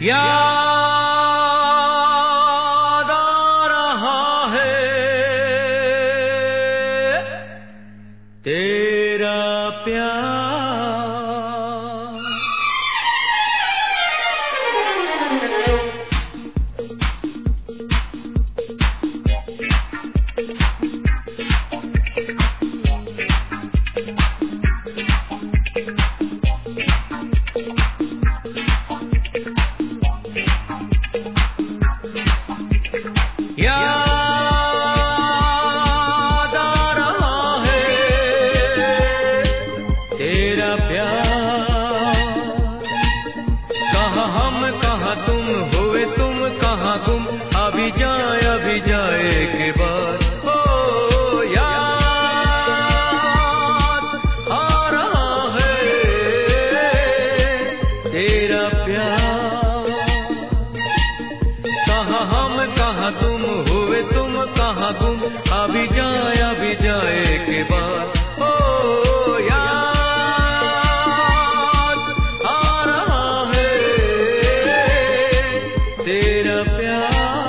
याद आ रहा है तेरा प्यार। याद आ रहा है तेरा प्यार। कहाँ हम कहाँ तुम हुए तुम कहाँ गुम, अभी जाए के बाद। ओ याद आ रहा है तेरा प्यार। कहाँ हम कहाँ तुम हुए तुम कहाँ गुम, अभी जाए के बाद। ओ याद आ रहा है तेरा प्यार।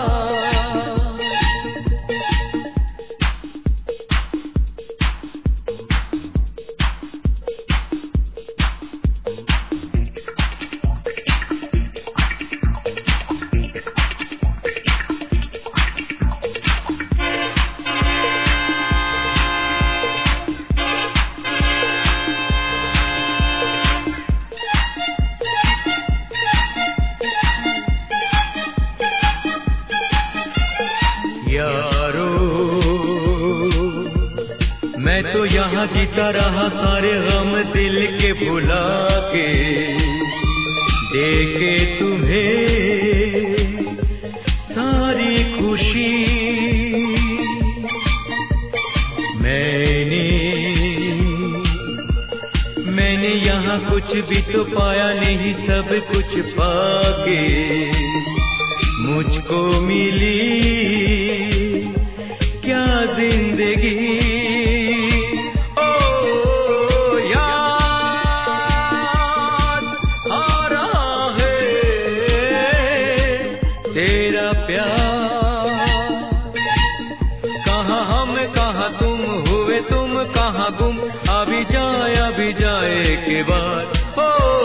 यारो मैं तो यहाँ जीता रहा सारे गम दिल के भुला के, देखे तुम्हें सारी खुशी। मैंने यहाँ कुछ भी तो पाया नहीं, सब कुछ पाके मुझको मिली क्या जिंदगी। ओ याद आ रहा है तेरा प्यार। कहाँ हम कहाँ तुम हुए तुम कहाँ गुम, अभी जाए के बाद। ओ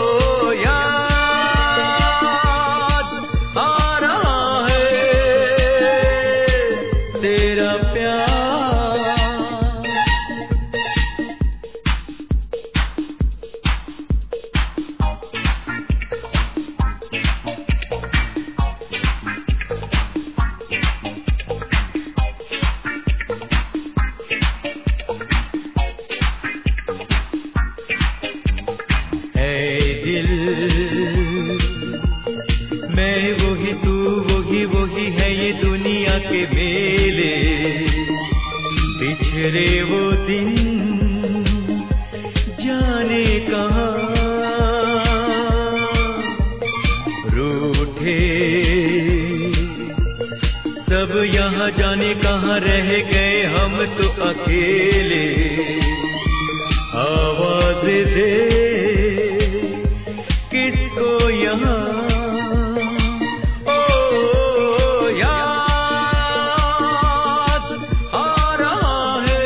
याद आ रहा है तेरा प्यार। है दिल मैं वही तू वही है ये दुनिया के मेले। बिछड़े वो दिन जाने कहाँ, रूठे सब यहाँ जाने कहाँ रह गए हम तो अकेले। आवाज दे किसको यहाँ। ओ याद आ रहा है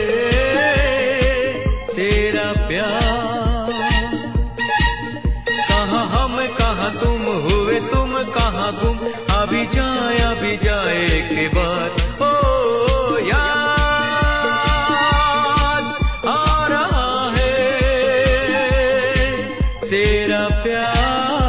तेरा प्यार। कहाँ हम कहाँ तुम हुए तुम कहाँ गुम, अभी जाए के बाद। ओ याद आ रहा है तेरा प्यार।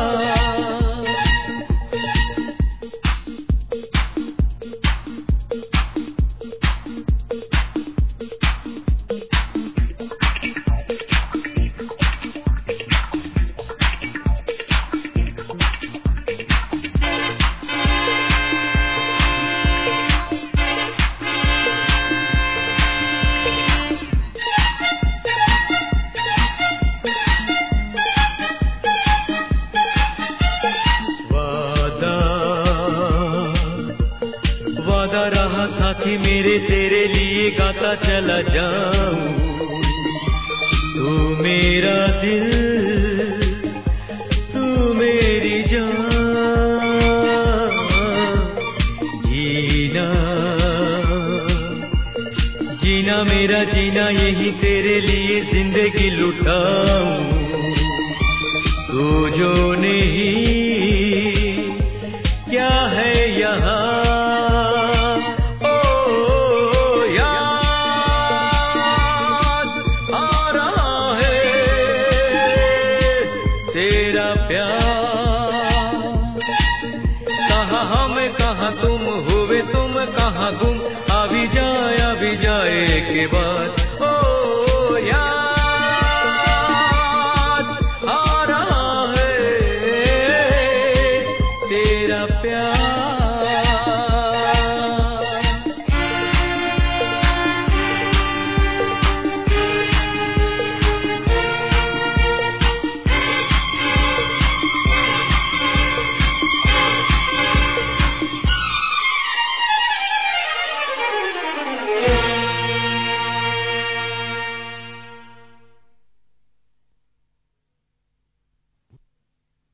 वादा रहा साथी मेरे तेरे लिए गाता चला जाऊं। तू मेरा दिल तू मेरी जान। जीना मेरा जीना यही तेरे लिए जिंदगी लुटाऊं, तू जो नहीं क्या है यहाँ। कहाँ तुम हुए तुम कहाँ गुम, अभी जाए के बाद